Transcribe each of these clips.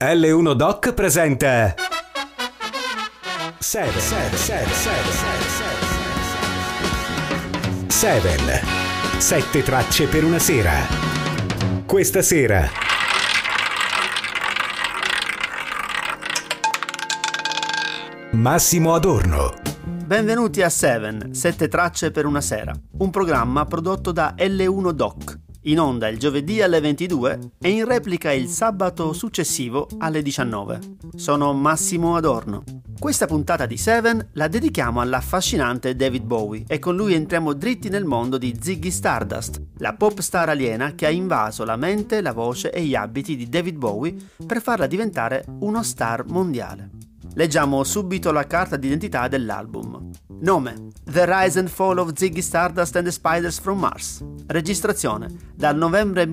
L1 Doc presenta Seven. Sette tracce per una sera. Questa sera Massimo Adorno. Benvenuti a Seven, sette tracce per una sera, un programma prodotto da L1 Doc, in onda il giovedì alle 22 e in replica il sabato successivo alle 19. Sono Massimo Adorno. Questa puntata di Seven la dedichiamo all'affascinante David Bowie e con lui entriamo dritti nel mondo di Ziggy Stardust, la pop star aliena che ha invaso la mente, la voce e gli abiti di David Bowie per farla diventare uno star mondiale. Leggiamo subito la carta d'identità dell'album. Nome: The Rise and Fall of Ziggy Stardust and the Spiders from Mars. Registrazione: dal novembre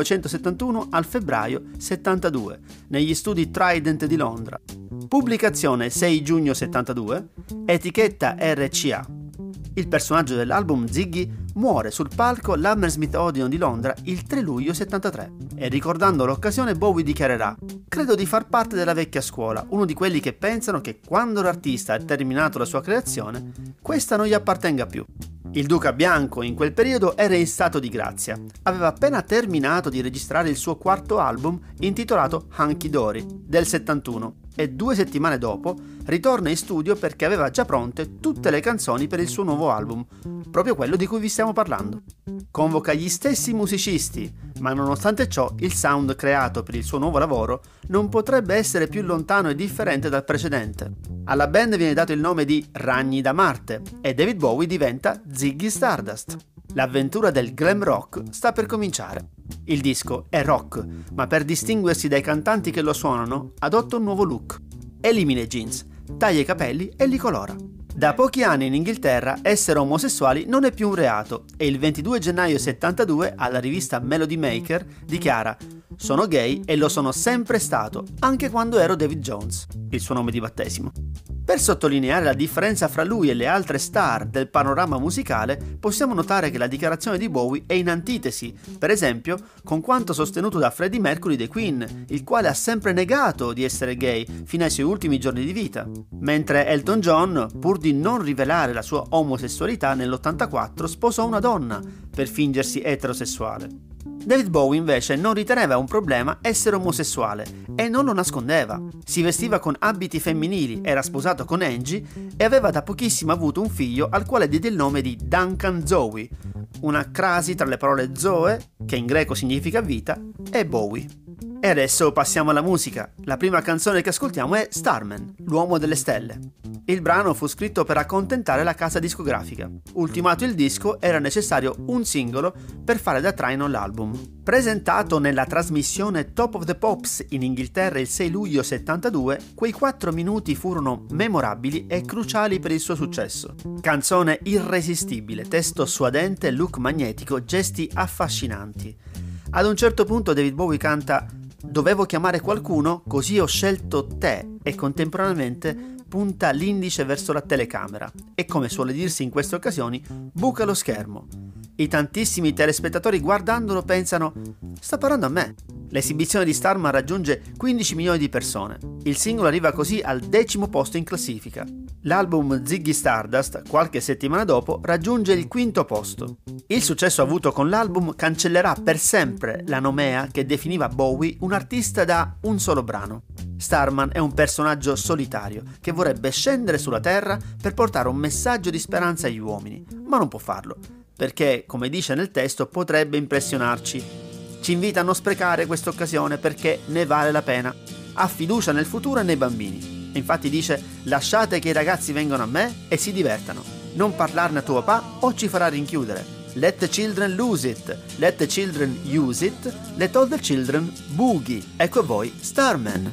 1971 al febbraio 72 negli studi Trident di Londra. Pubblicazione 6 giugno 72. Etichetta RCA. Il personaggio dell'album, Ziggy, muore sul palco l'Hammersmith Odeon di Londra il 3 luglio 73 e ricordando l'occasione Bowie dichiarerà: "Credo di far parte della vecchia scuola, uno di quelli che pensano che quando l'artista ha terminato la sua creazione, questa non gli appartenga più". Il Duca Bianco in quel periodo era in stato di grazia. Aveva appena terminato di registrare il suo quarto album intitolato Hunky Dory del 71 e 2 settimane dopo ritorna in studio perché aveva già pronte tutte le canzoni per il suo nuovo album, proprio quello di cui vi stiamo parlando. Convoca gli stessi musicisti, ma nonostante ciò il sound creato per il suo nuovo lavoro non potrebbe essere più lontano e differente dal precedente. Alla band viene dato il nome di Ragni da Marte e David Bowie diventa Ziggy Stardust. L'avventura del glam rock sta per cominciare. Il disco è rock, ma per distinguersi dai cantanti che lo suonano adotta un nuovo look. Elimina i jeans, taglia i capelli e li colora. Da pochi anni in Inghilterra essere omosessuali non è più un reato e il 22 gennaio 72 alla rivista Melody Maker dichiara: "Sono gay e lo sono sempre stato, anche quando ero David Jones", il suo nome di battesimo. Per sottolineare la differenza fra lui e le altre star del panorama musicale, possiamo notare che la dichiarazione di Bowie è in antitesi, per esempio, con quanto sostenuto da Freddie Mercury dei Queen, il quale ha sempre negato di essere gay fino ai suoi ultimi giorni di vita, mentre Elton John, pur di non rivelare la sua omosessualità nell'84, sposò una donna per fingersi eterosessuale. David Bowie invece non riteneva un problema essere omosessuale e non lo nascondeva. Si vestiva con abiti femminili, era sposato con Angie e aveva da pochissimo avuto un figlio al quale diede il nome di Duncan Zoe, una crasi tra le parole Zoe, che in greco significa vita, e Bowie. E adesso passiamo alla musica. La prima canzone che ascoltiamo è Starman, l'uomo delle stelle. Il brano fu scritto per accontentare la casa discografica. Ultimato il disco, era necessario un singolo per fare da traino all'album. Presentato nella trasmissione Top of the Pops in Inghilterra il 6 luglio 72, quei 4 minuti furono memorabili e cruciali per il suo successo. Canzone irresistibile, testo suadente, look magnetico, gesti affascinanti. Ad un certo punto David Bowie canta: "Dovevo chiamare qualcuno, così ho scelto te", e contemporaneamente punta l'indice verso la telecamera e, come suole dirsi in queste occasioni, buca lo schermo. I tantissimi telespettatori guardandolo pensano: "Sta parlando a me". L'esibizione di Starman raggiunge 15 milioni di persone. Il singolo arriva così al 10° posto in classifica. L'album Ziggy Stardust, qualche settimana dopo, raggiunge il 5° posto. Il successo avuto con l'album cancellerà per sempre la nomea che definiva Bowie un artista da un solo brano. Starman è un personaggio solitario che vorrebbe scendere sulla terra per portare un messaggio di speranza agli uomini, ma non può farlo, perché, come dice nel testo, potrebbe impressionarci. Ci invita a non sprecare questa occasione perché ne vale la pena. Ha fiducia nel futuro e nei bambini. Infatti dice: "Lasciate che i ragazzi vengano a me e si divertano. Non parlarne a tuo papà o ci farà rinchiudere. Let the children lose it. Let the children use it. Let all the children boogie". Ecco a voi Starman.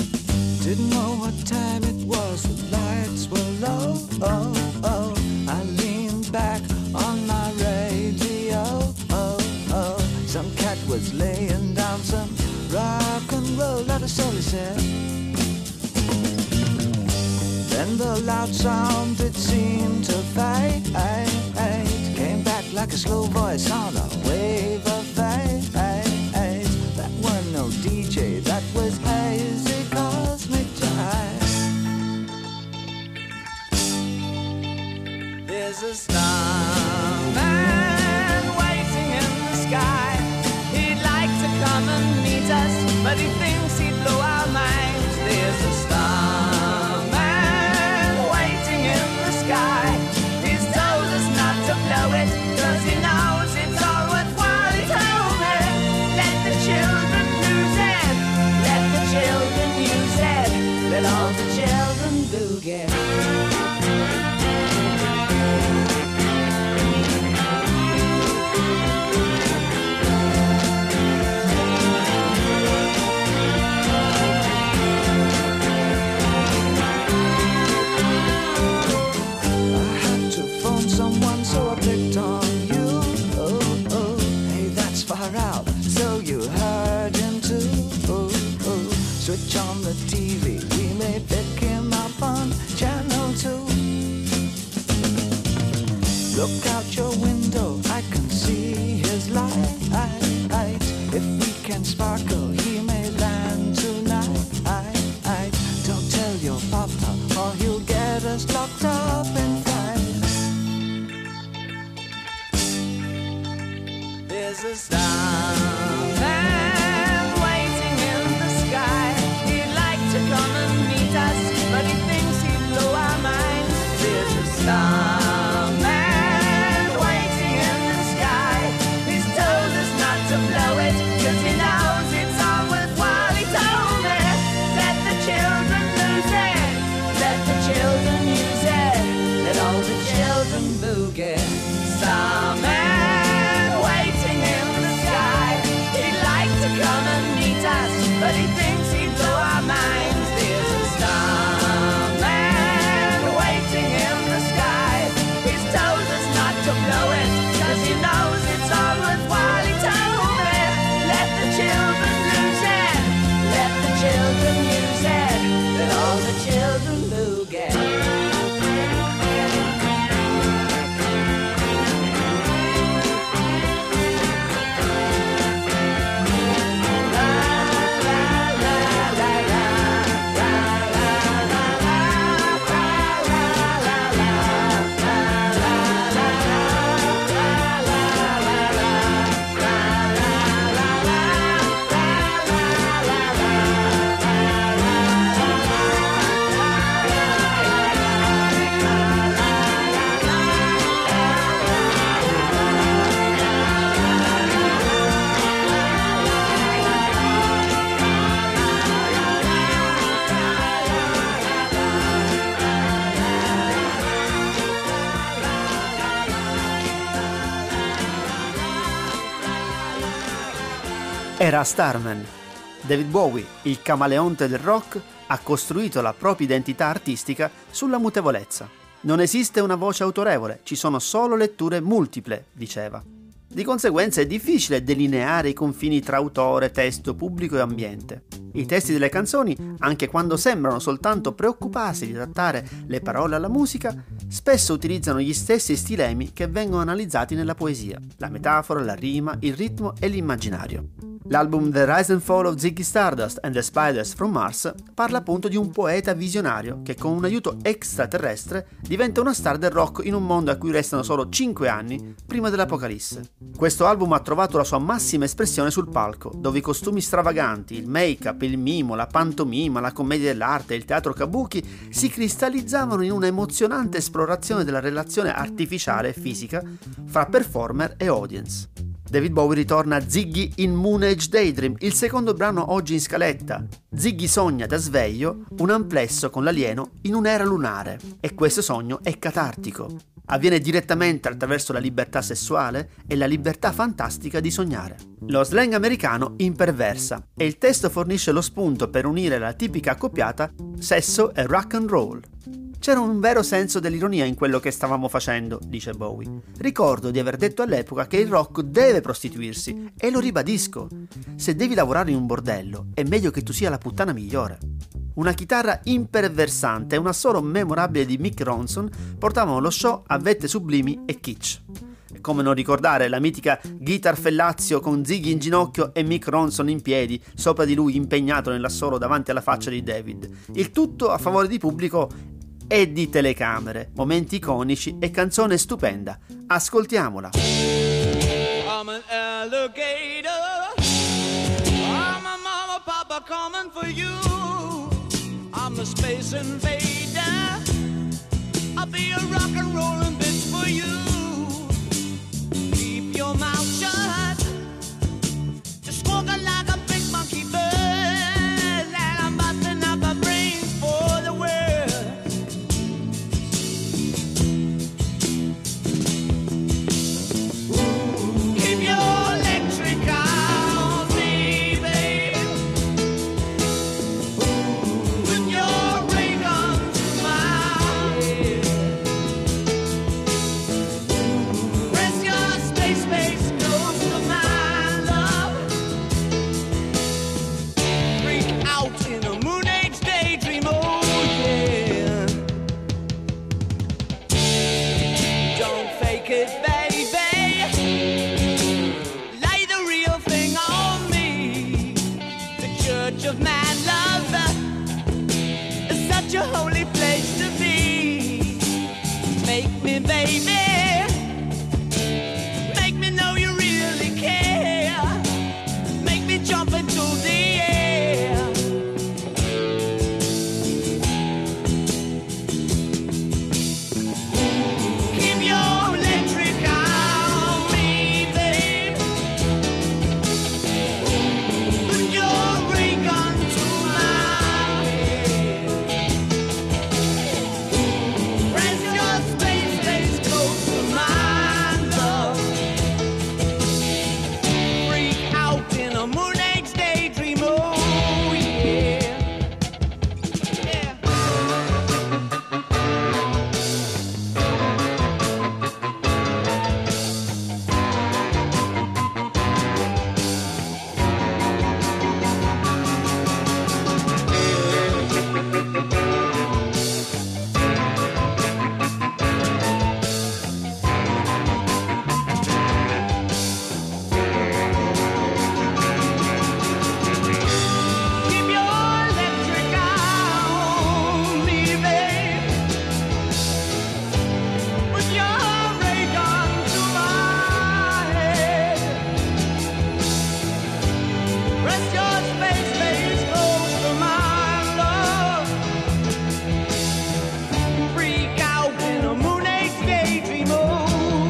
Didn't know what time it was, the lights were low, oh, oh. I leaned back on my radio, oh, oh. Some cat was laying down some rock and roll, not a soul he said. Then the loud sound, it seemed to fade, came back like a slow voice on a wave of fate. That wasn't no DJ, that was hazy. the TV. We may pick him up on Channel 2. Look out your window, I can see his light. If we can sparkle, he may land tonight. Don't tell your papa, or he'll get us locked up in fight. There's a starman waiting in the sky. He'd like to come and meet us, but he thinks he'd blow our minds. There's a starman waiting in the sky. He's told us not to blow it, 'cause he knows it's all worthwhile. He told me, let the children lose it, let the children use it, let all the children boogie. Starman waiting in the sky. He'd like to come and meet us, but he thinks he'd blow our minds. There's a starman waiting in the sky. He's told us not to blow it, 'cause he knows it's all worthwhile. He told me, let the children lose it, let the children use it, let all the children boogie. Era Starman. David Bowie, il camaleonte del rock, ha costruito la propria identità artistica sulla mutevolezza. Non esiste una voce autorevole, ci sono solo letture multiple, diceva. Di conseguenza è difficile delineare i confini tra autore, testo, pubblico e ambiente. I testi delle canzoni, anche quando sembrano soltanto preoccuparsi di adattare le parole alla musica, spesso utilizzano gli stessi stilemi che vengono analizzati nella poesia: la metafora, la rima, il ritmo e l'immaginario. L'album The Rise and Fall of Ziggy Stardust and the Spiders from Mars parla appunto di un poeta visionario che con un aiuto extraterrestre diventa una star del rock in un mondo a cui restano solo 5 anni prima dell'apocalisse. Questo album ha trovato la sua massima espressione sul palco, dove i costumi stravaganti, il make-up, il mimo, la pantomima, la commedia dell'arte e il teatro kabuki si cristallizzavano in una emozionante esplorazione della relazione artificiale e fisica fra performer e audience. David Bowie ritorna a Ziggy in Moon Age Daydream, il secondo brano oggi in scaletta. Ziggy sogna da sveglio un amplesso con l'alieno in un'era lunare e questo sogno è catartico. Avviene direttamente attraverso la libertà sessuale e la libertà fantastica di sognare. Lo slang americano imperversa e il testo fornisce lo spunto per unire la tipica accoppiata sesso e rock and roll. C'era un vero senso dell'ironia in quello che stavamo facendo, dice Bowie. Ricordo di aver detto all'epoca che il rock deve prostituirsi e lo ribadisco. Se devi lavorare in un bordello, è meglio che tu sia la puttana migliore. Una chitarra imperversante e un assolo memorabile di Mick Ronson portavano lo show a vette sublimi e kitsch. Come non ricordare la mitica Guitar Fellazio con Ziggy in ginocchio e Mick Ronson in piedi, sopra di lui impegnato nell'assolo davanti alla faccia di David. Il tutto a favore di pubblico e di telecamere, momenti iconici e canzone stupenda. Ascoltiamola. I'm an alligator. I'm a mama, papa coming for you. I'm a space invader. I'll be a rock and rollin' bitch for you. Keep your mouth shut. Just squawking like a big monkey bird. And I'm busting up my brains for the world. Keep your electric on me, baby. With your ray gun to my head. Press your space nose to your holy place to be. Make me, baby. Make me know you really care. Make me jump into the air. Keep your electric on me, babe. Put your ray gun to my head. Press your space close to mine, love. Freak out in a moon age daydream, oh yeah. Yeah. Keep your electric on me, babe. Put your ray gun to my head. Press your space close to my love. Freak out in a moon age daydream, oh.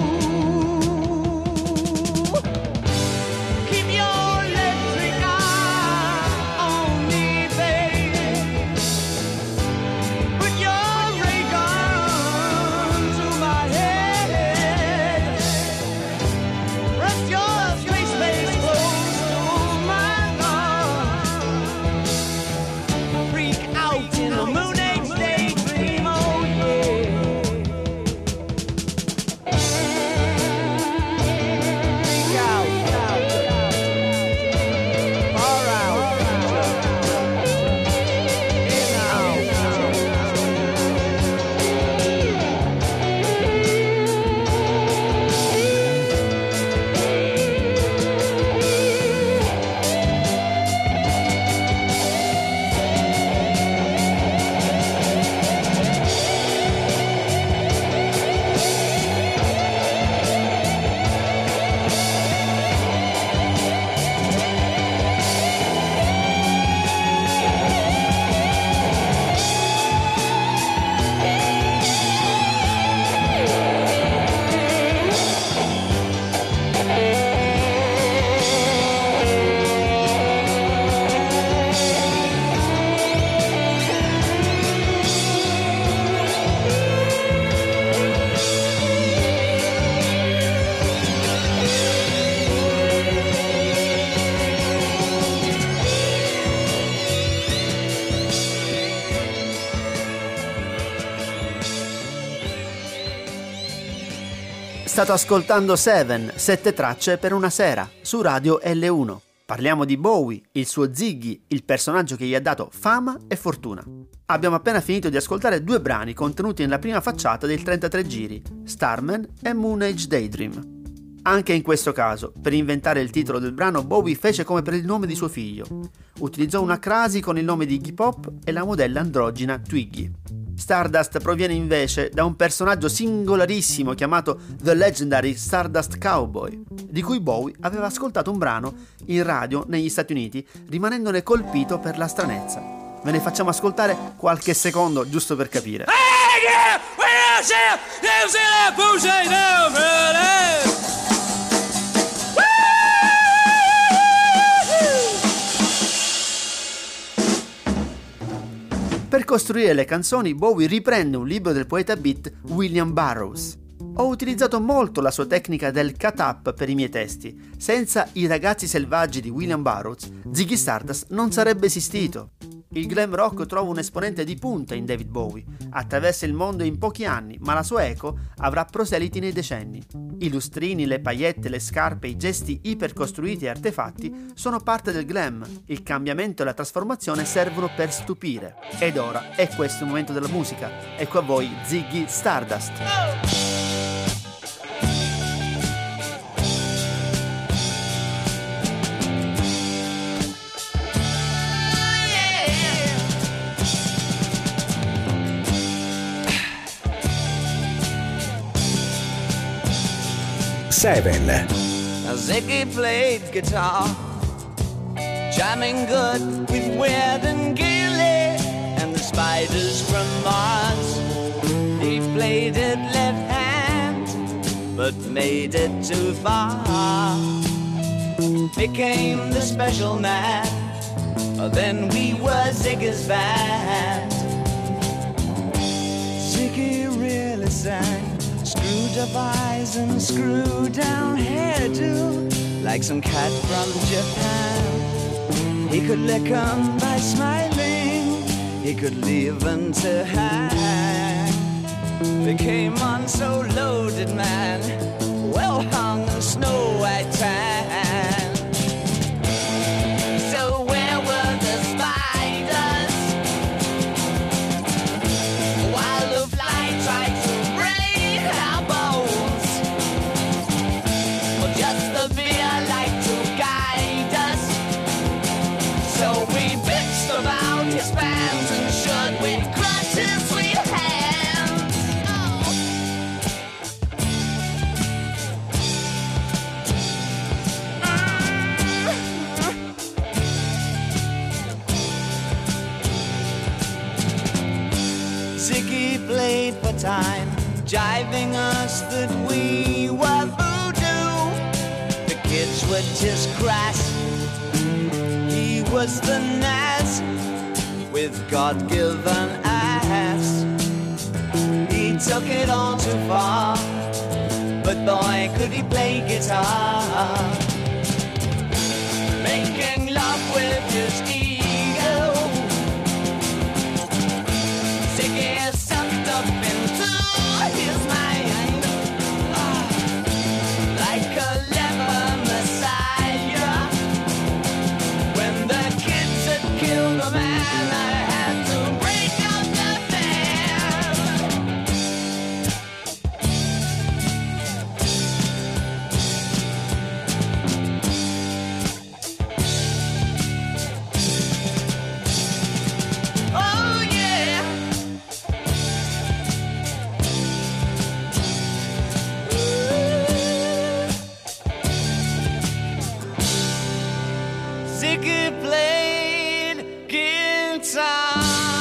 Keep your electric eye on me, babe. Put your ray gun to my head. Press your space close to my love. Freak out in a moon age daydream, oh yeah. Freak out. All right. In out. State ascoltando Seven, 7 tracce per una sera, su Radio L1. Parliamo di Bowie, il suo Ziggy, il personaggio che gli ha dato fama e fortuna. Abbiamo appena finito di ascoltare 2 brani contenuti nella prima facciata del 33 giri, Starman e Moon Age Daydream. Anche in questo caso, per inventare il titolo del brano, Bowie fece come per il nome di suo figlio. Utilizzò una crasi con il nome di Iggy Pop e la modella androgina Twiggy. Stardust proviene invece da un personaggio singolarissimo chiamato The Legendary Stardust Cowboy, di cui Bowie aveva ascoltato un brano in radio negli Stati Uniti, rimanendone colpito per la stranezza. Ve ne facciamo ascoltare qualche secondo giusto per capire. Per costruire le canzoni, Bowie riprende un libro del poeta beat William Burroughs. Ho utilizzato molto la sua tecnica del cut-up per i miei testi. Senza I ragazzi selvaggi di William Burroughs, Ziggy Stardust non sarebbe esistito. Il glam rock trova un esponente di punta in David Bowie. Attraversa il mondo in pochi anni, ma la sua eco avrà proseliti nei decenni. I lustrini, le paillette, le scarpe, i gesti ipercostruiti e artefatti sono parte del glam. Il cambiamento e la trasformazione servono per stupire. Ed ora è questo il momento della musica. Ecco a voi Ziggy Stardust. 7. Ziggy played guitar, jamming good with Weird and Gilly and the Spiders from Mars. He played it left hand, but made it too far. Became the special man, then we were Ziggy's band. Ziggy really sang, screwed up eyes and screwed down hairdo, like some cat from Japan. He could lick 'em by smiling, he could leave 'em to hang. Became one so loaded man, well hung in snow white tan. So where were the spiders while the fly tried to break our bones? Or just the beer like to guide us? So we bitched about his fans and should we crush his sweet hands? Oh. Ziggy played for time, jiving us that we were voodoo. The kids were just crass, he was the Nas with God-given ass. He took it all too far, but boy could he play guitar. Making love with his ego, Ziggy sucked up into his mind, like a leper messiah. When the kids had killed a man, I had to break up the band. Oh yeah. Ziggy played guitar.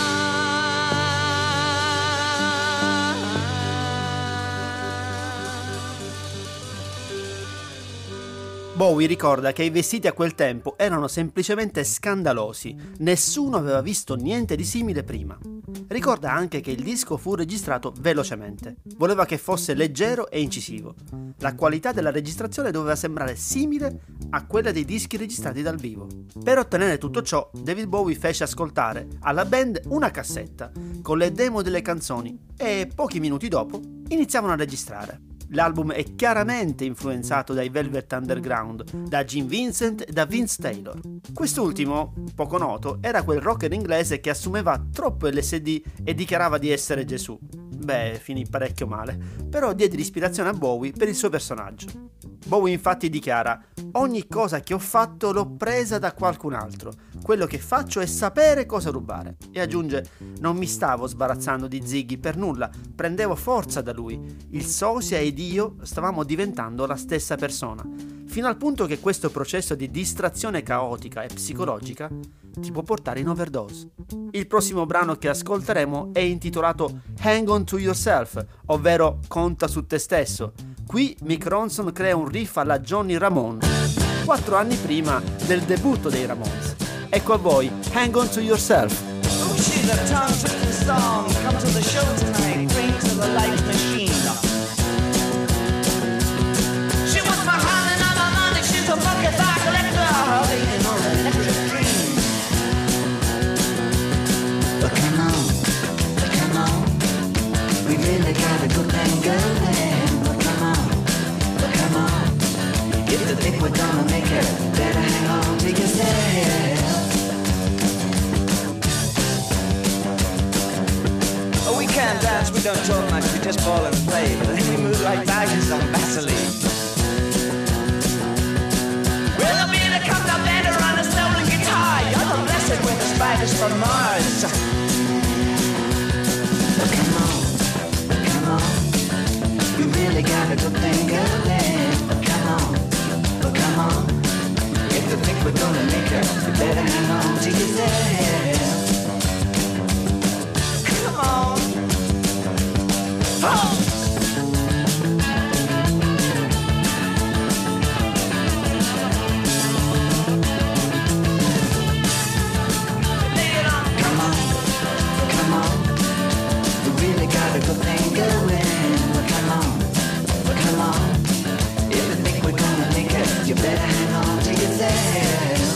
Bowie ricorda che i vestiti a quel tempo erano semplicemente scandalosi, nessuno aveva visto niente di simile prima. Ricorda anche che il disco fu registrato velocemente, voleva che fosse leggero e incisivo. La qualità della registrazione doveva sembrare simile a quella dei dischi registrati dal vivo. Per ottenere tutto ciò, David Bowie fece ascoltare alla band una cassetta con le demo delle canzoni e pochi minuti dopo iniziavano a registrare. L'album è chiaramente influenzato dai Velvet Underground, da Gene Vincent e da Vince Taylor. Quest'ultimo, poco noto, era quel rocker inglese che assumeva troppo LSD e dichiarava di essere Gesù. Beh, finì parecchio male, però diede l'ispirazione a Bowie per il suo personaggio. Bowie infatti dichiara: ogni cosa che ho fatto l'ho presa da qualcun altro, quello che faccio è sapere cosa rubare. E aggiunge: non mi stavo sbarazzando di Ziggy per nulla, prendevo forza da lui, il sosia ed io stavamo diventando la stessa persona, fino al punto che questo processo di distrazione caotica e psicologica ti può portare in overdose. Il prossimo brano che ascolteremo è intitolato Hang On To Yourself, ovvero Conta su te stesso. Qui Mick Ronson crea un riff alla Johnny Ramone, 4 anni prima del debutto dei Ramones. Ecco a voi Hang On To Yourself. Oh, she's a tongue-twisting song. Come to the show tonight, bring to the light machine. She wants my hand and all my money. She's a bucket bar collector, waiting on an electric dream. But come on, we really got a good thing going. But come on, if you think we're gonna make it, better hang on to yourself. Oh, we can't dance, we don't talk much, we just ball and play. But then we move like badges on Vaseline. Well, the beat comes up better on a stolen guitar. You're the blessed with the spiders from Mars. But come on, we really got a good thing going. it, you better hang on to yourself. Come on. Oh! You better hang on to yourself.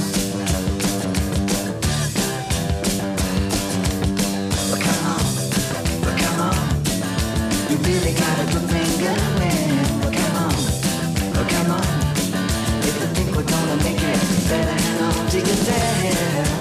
Well, come on. You really got a good thing going. Well, come on. If you think we're gonna make it, you better hang on to yourself.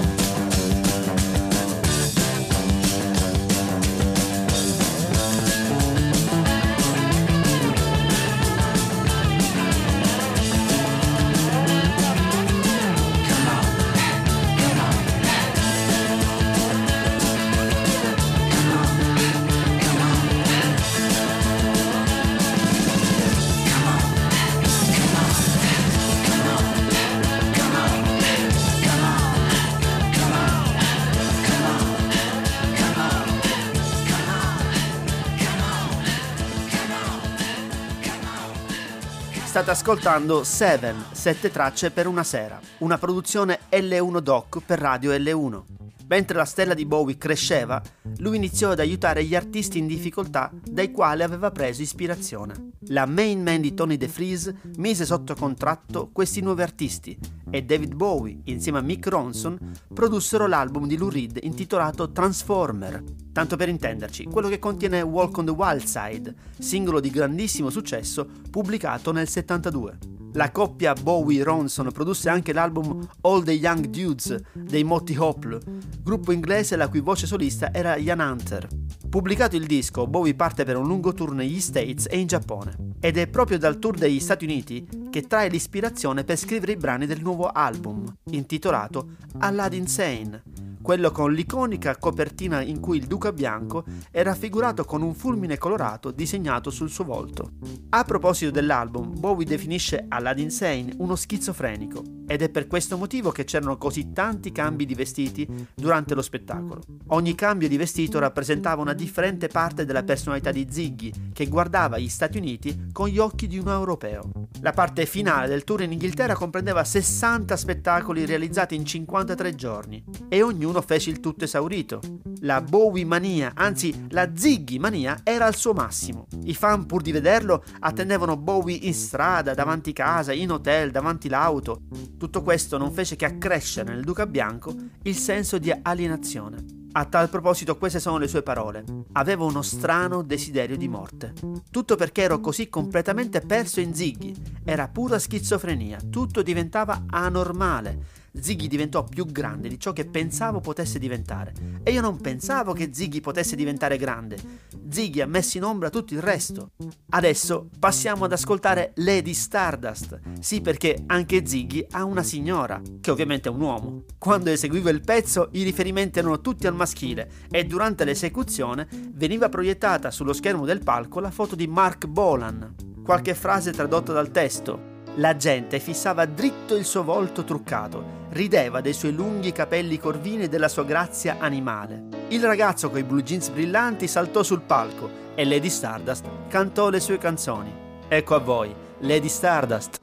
State ascoltando Seven, 7 tracce per una sera, una produzione L1 Doc per Radio L1. Mentre la stella di Bowie cresceva, lui iniziò ad aiutare gli artisti in difficoltà dai quali aveva preso ispirazione. La main man di Tony DeFries mise sotto contratto questi nuovi artisti e David Bowie, insieme a Mick Ronson, produssero l'album di Lou Reed intitolato Transformer. Tanto per intenderci, quello che contiene Walk on the Wild Side, singolo di grandissimo successo pubblicato nel 72. La coppia Bowie-Ronson produsse anche l'album All the Young Dudes dei Motley Crue, gruppo inglese la cui voce solista era Ian Hunter. Pubblicato il disco, Bowie parte per un lungo tour negli States e in Giappone. Ed è proprio dal tour degli Stati Uniti che trae l'ispirazione per scrivere i brani del nuovo album, intitolato Aladdin Sane, quello con l'iconica copertina in cui il duca bianco è raffigurato con un fulmine colorato disegnato sul suo volto. A proposito dell'album, Bowie definisce Aladdin Sane uno schizofrenico, ed è per questo motivo che c'erano così tanti cambi di vestiti durante lo spettacolo. Ogni cambio di vestito rappresentava una differente parte della personalità di Ziggy, che guardava gli Stati Uniti con gli occhi di un europeo. La parte finale del tour in Inghilterra comprendeva 60 spettacoli realizzati in 53 giorni, e ognuno fece il tutto esaurito. La Bowie mania, anzi la Ziggy mania, era al suo massimo. I fan, pur di vederlo, attendevano Bowie in strada, davanti casa, in hotel, davanti l'auto. Tutto questo non fece che accrescere nel duca bianco il senso di alienazione. A tal proposito queste sono le sue parole: avevo uno strano desiderio di morte. Tutto perché ero così completamente perso in Ziggy. Era pura schizofrenia, tutto diventava anormale. Ziggy diventò più grande di ciò che pensavo potesse diventare, e io non pensavo che Ziggy potesse diventare grande. Ziggy ha messo in ombra tutto il resto. Adesso passiamo ad ascoltare Lady Stardust. Sì, perché anche Ziggy ha una signora, che ovviamente è un uomo. Quando eseguivo il pezzo i riferimenti erano tutti al maschile, e durante l'esecuzione veniva proiettata sullo schermo del palco la foto di Mark Bolan. Qualche frase tradotta dal testo: la gente fissava dritto il suo volto truccato, rideva dei suoi lunghi capelli corvini e della sua grazia animale. Il ragazzo coi blue jeans brillanti saltò sul palco e Lady Stardust cantò le sue canzoni. Ecco a voi, Lady Stardust.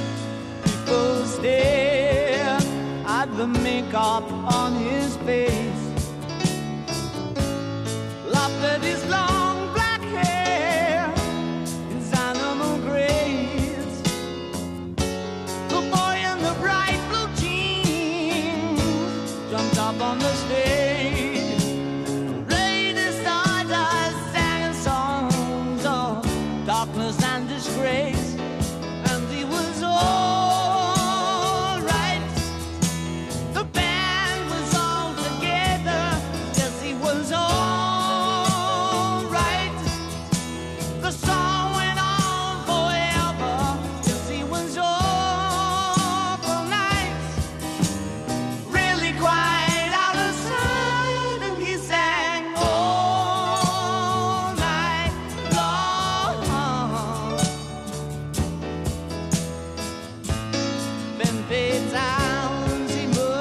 People stare at the makeup on his face, laugh at his long black hair, his animal grace. The boy in the bright blue jeans jumped up on the stage. Lady Stardust sang songs of darkness and disgrace, and he was all right. The band was all together, yes, he was all right. The song went on forever, yes, he was awful nice. Really quite out of sight, and he sang all night long. Been paid towns he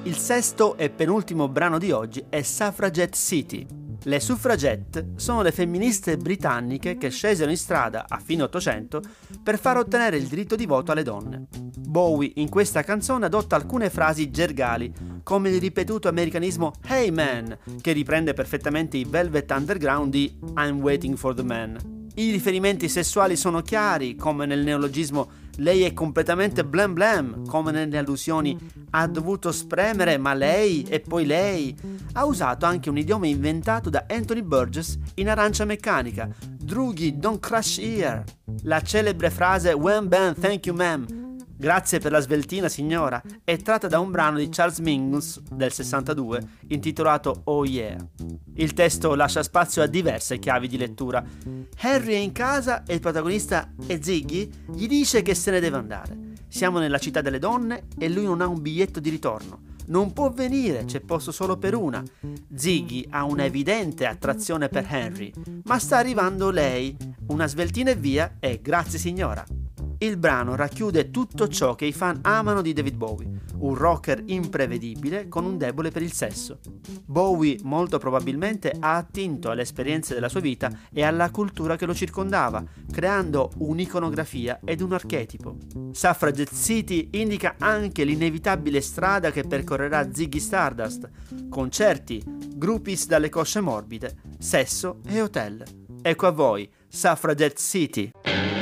Il sesto e penultimo brano di oggi è Suffragette City. Le suffragette sono le femministe britanniche che scesero in strada a fine Ottocento per far ottenere il diritto di voto alle donne. Bowie in questa canzone adotta alcune frasi gergali, come il ripetuto americanismo "Hey man", che riprende perfettamente i Velvet Underground di "I'm waiting for the man". I riferimenti sessuali sono chiari, come nel neologismo "lei è completamente blam blam", come nelle allusioni "ha dovuto spremere, ma lei, e poi lei". Ha usato anche un idioma inventato da Anthony Burgess in Arancia Meccanica, "Drughi, don't crash here". La celebre frase "When Ben, thank you ma'am", grazie per la sveltina signora, è tratta da un brano di Charles Mingus del 62 intitolato Oh Yeah. Il testo lascia spazio a diverse chiavi di lettura. Harry è in casa e il protagonista è Ziggy, gli dice che se ne deve andare. Siamo nella città delle donne e lui non ha un biglietto di ritorno. Non può venire, c'è posto solo per una. Ziggy ha una evidente attrazione per Henry, ma sta arrivando lei, una sveltina e via e grazie signora. Il brano racchiude tutto ciò che i fan amano di David Bowie, un rocker imprevedibile con un debole per il sesso. Bowie molto probabilmente ha attinto alle esperienze della sua vita e alla cultura che lo circondava, creando un'iconografia ed un archetipo. Suffragette City indica anche l'inevitabile strada che percorrerà Ziggy Stardust: concerti, groupies dalle cosce morbide, sesso e hotel. Ecco a voi Suffragette City.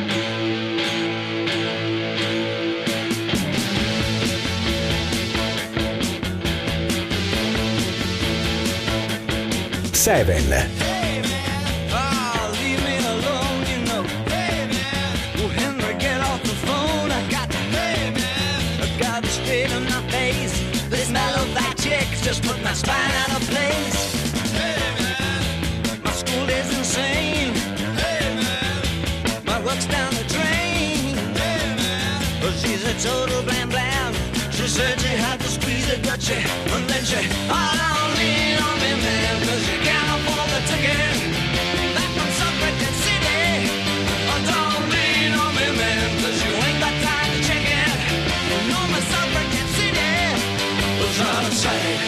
7. Hey man, oh, leave me alone, you know. Hey man, oh Henry, get off the phone. I got to, hey man, I got to straighten my face. This mellow fat chick just put my spine out of place. Hey man, my school is insane. Hey man, my work's down the drain. Hey man, but she's a total blam blam. She said she had to squeeze it, got you, and then she, oh, don't lean on me, man, 'cause you can't afford the ticket. Back from Suffragette City. Oh, don't lean on me, man, 'cause you ain't got time to check it. You know my Suffragette City was out of sight.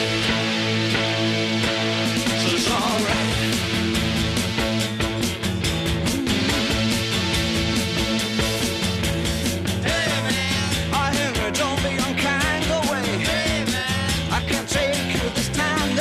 So it's alright. Hey man, oh Henry, don't be unkind, go away. Hey man, I can't take you this time.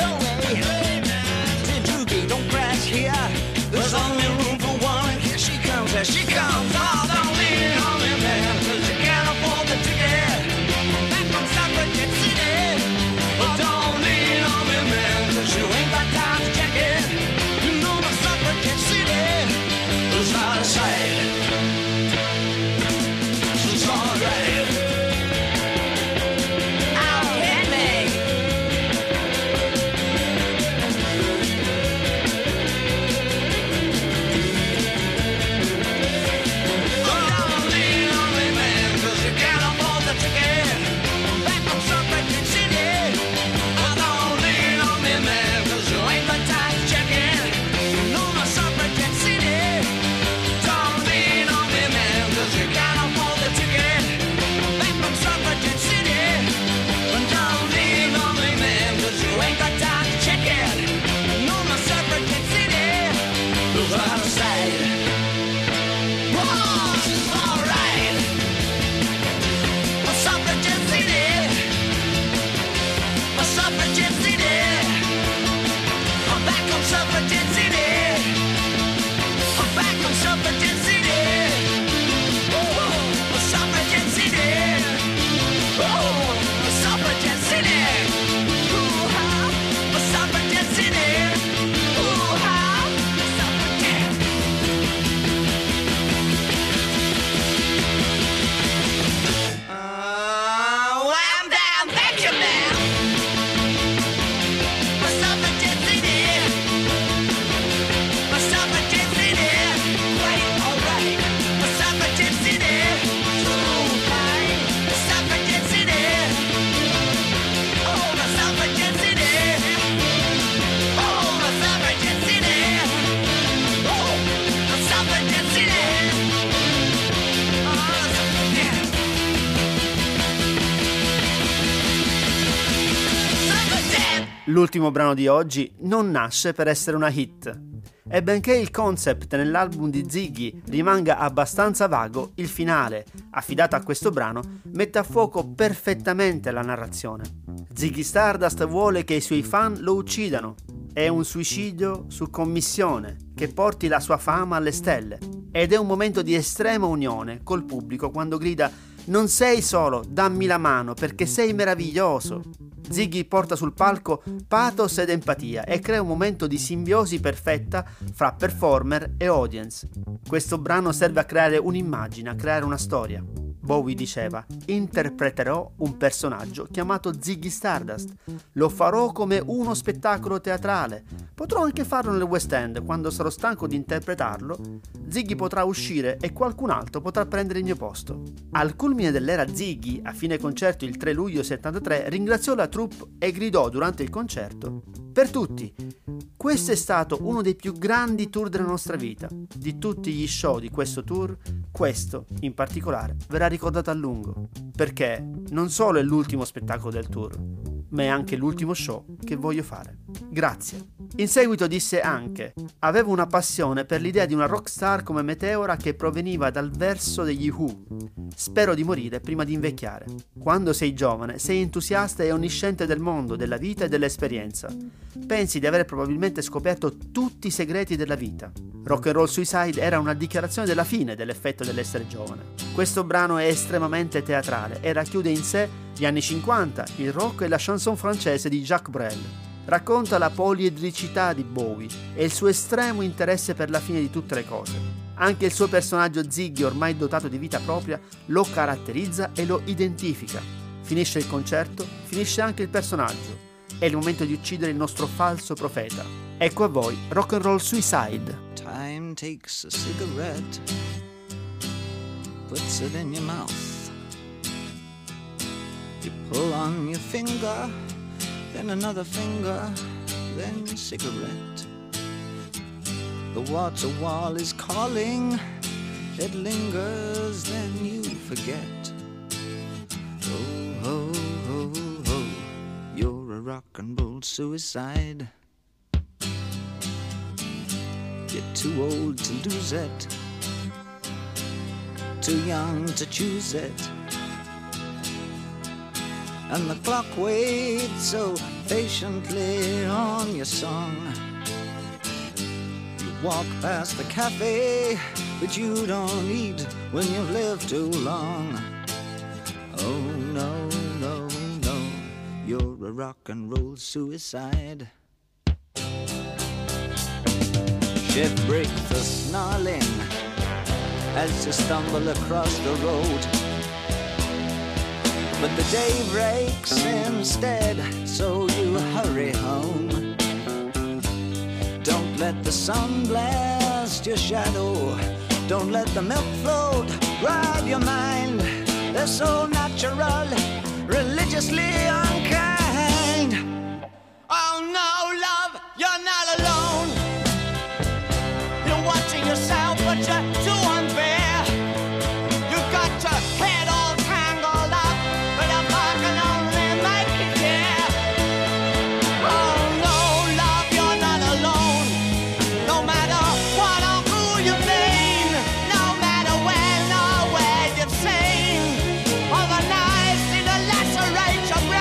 L'ultimo brano di oggi non nasce per essere una hit. E benché il concept nell'album di Ziggy rimanga abbastanza vago, il finale, affidato a questo brano, mette a fuoco perfettamente la narrazione. Ziggy Stardust vuole che i suoi fan lo uccidano. È un suicidio su commissione che porti la sua fama alle stelle. Ed è un momento di estrema unione col pubblico quando grida: "Non sei solo, dammi la mano perché sei meraviglioso". Ziggy porta sul palco pathos ed empatia e crea un momento di simbiosi perfetta fra performer e audience. Questo brano serve a creare un'immagine, a creare una storia. Bowie diceva: "Interpreterò un personaggio chiamato Ziggy Stardust. Lo farò come uno spettacolo teatrale. Potrò anche farlo nel West End. Quando sarò stanco di interpretarlo, Ziggy potrà uscire e qualcun altro potrà prendere il mio posto". Al culmine dell'era Ziggy, a fine concerto il 3 luglio 73, ringraziò la troupe e gridò durante il concerto: "Per tutti, questo è stato uno dei più grandi tour della nostra vita. Di tutti gli show di questo tour, questo in particolare verrà ricordato a lungo, perché non solo è l'ultimo spettacolo del tour, ma è anche l'ultimo show che voglio fare. Grazie". In seguito disse anche: "Avevo una passione per l'idea di una rockstar come Meteora che proveniva dal verso degli Who. Spero di morire prima di invecchiare. Quando sei giovane, sei entusiasta e onnisciente del mondo, della vita e dell'esperienza. Pensi di aver probabilmente scoperto tutti i segreti della vita. Rock and Roll Suicide era una dichiarazione della fine dell'effetto dell'essere giovane. Questo brano è estremamente teatrale e racchiude in sé gli anni 50, il rock e la chanson francese di Jacques Brel. Racconta la poliedricità di Bowie e il suo estremo interesse per la fine di tutte le cose. Anche il suo personaggio Ziggy, ormai dotato di vita propria, lo caratterizza e lo identifica. Finisce il concerto, finisce anche il personaggio. È il momento di uccidere il nostro falso profeta. Ecco a voi Rock and Roll Suicide. Time takes a cigarette, puts it in your mouth. You pull on your finger, then another finger, then a cigarette. The water wall is calling, it lingers, then you forget. Oh, oh, oh, oh, you're a rock and roll suicide. You're too old to lose it, too young to choose it. And the clock waits so patiently on your song. You walk past the cafe, but you don't eat when you've lived too long. Oh no, no, no, you're a rock and roll suicide. Shift breaks the snarling as you stumble across the road. But the day breaks instead, so you hurry home. Don't let the sun blast your shadow. Don't let the milk float rob your mind. They're so natural, religiously unkind. Oh no, love, you're not alone. You're watching yourself, but you're too unfair. You've got your head all tangled up, but a bar can only make it clear. Oh no, love, you're not alone. No matter what or who you've been, no matter when or where you've seen, all the knives need to lacerate your brain.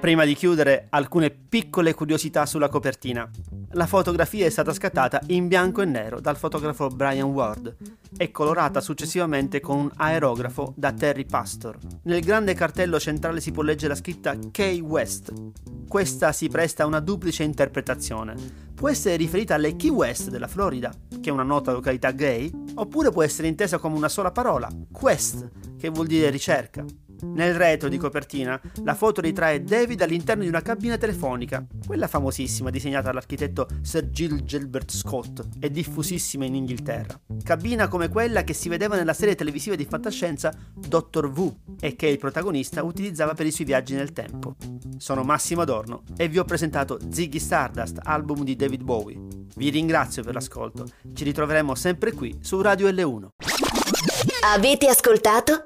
Prima di chiudere, alcune piccole curiosità sulla copertina. La fotografia è stata scattata in bianco e nero dal fotografo Brian Ward e colorata successivamente con un aerografo da Terry Pastor. Nel grande cartello centrale si può leggere la scritta Key West. Questa si presta a una duplice interpretazione. Può essere riferita alle Key West della Florida, che è una nota località gay, oppure può essere intesa come una sola parola, Quest, che vuol dire ricerca. Nel retro di copertina la foto ritrae David all'interno di una cabina telefonica, quella famosissima disegnata dall'architetto Sir Gilbert Scott e diffusissima in Inghilterra. Cabina come quella che si vedeva nella serie televisiva di fantascienza Dr. Who e che il protagonista utilizzava per i suoi viaggi nel tempo. Sono Massimo Adorno e vi ho presentato Ziggy Stardust, album di David Bowie. Vi ringrazio per l'ascolto, ci ritroveremo sempre qui su Radio L1. Avete ascoltato?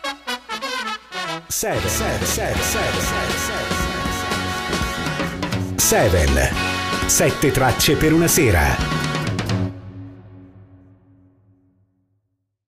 7 7 tracce per una sera.